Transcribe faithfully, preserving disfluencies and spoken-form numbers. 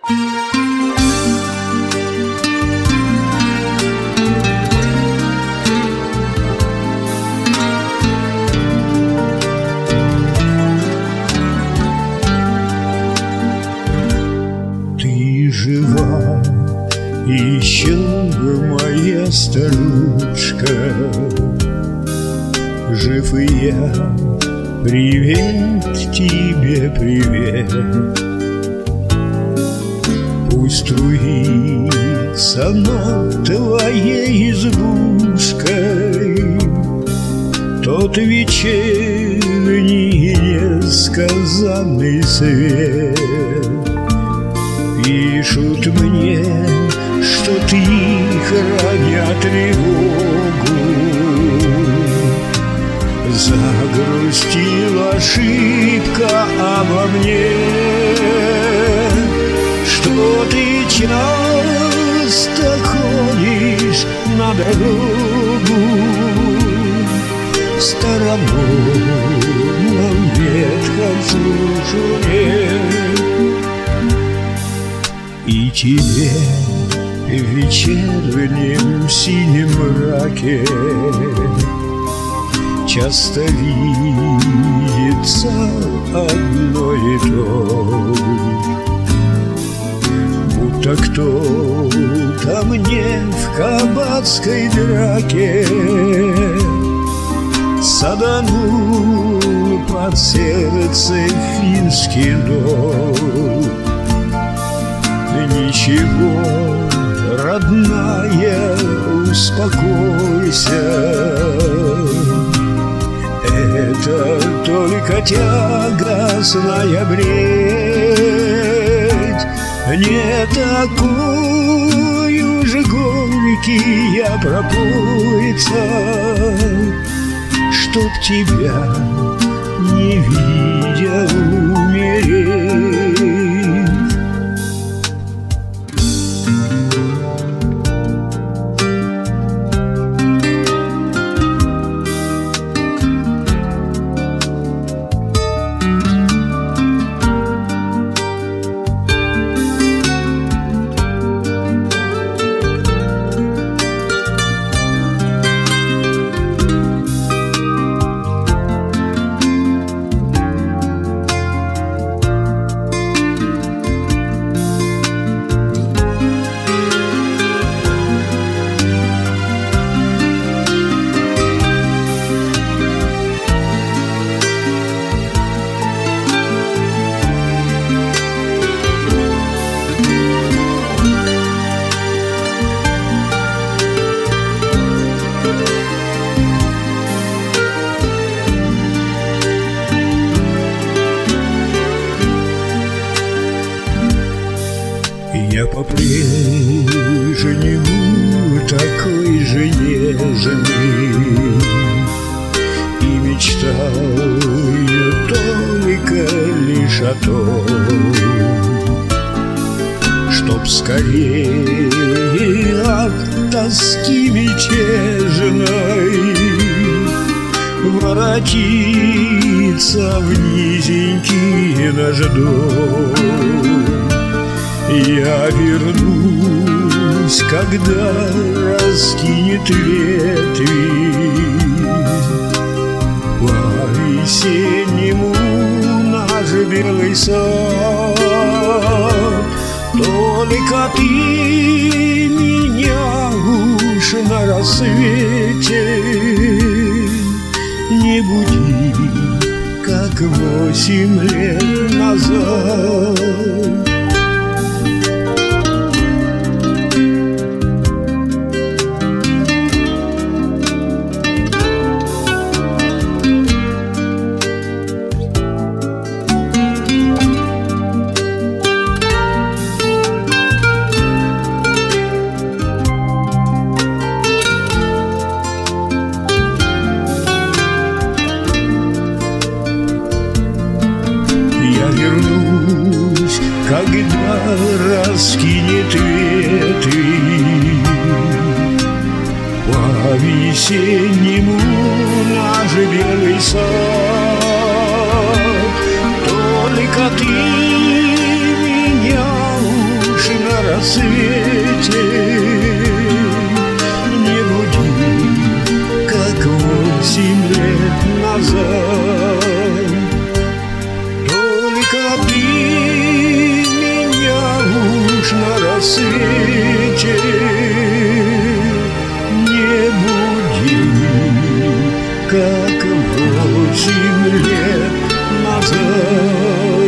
Ты жива еще, моя старушка, жив и я. Привет тебе, привет. Пусть струится над твоей избушкой тот вечерний несказанный свет. Пишут мне, что ты, храня тревогу, загрустила ошибка обо мне, что ты часто ходишь на дорогу в старомодном ветхом сужуне. И тебе в вечернем синем мраке часто видится одно и то, будто кто-то мне в кабацкой драке саданул под сердце финский нож. Ничего, родная, успокойся, это только тягостная бредь, не такой уж горький я пропойца, чтоб тебя, не видя, умереть. Я по-прежнему такой же нежный и мечтаю только лишь о том, чтоб скорее от тоски мятежной воротиться в низенький наш дом. Я вернусь, когда раскинет ветви по-весеннему наш белый сад. Только ты меня уж на рассвете не буди, как восемь лет назад. Я вернусь, когда раскинет ветви по-весеннему наш белый сад. Только ты меня назад. Только ты меня уж на рассвете не буди, как восемь лет назад.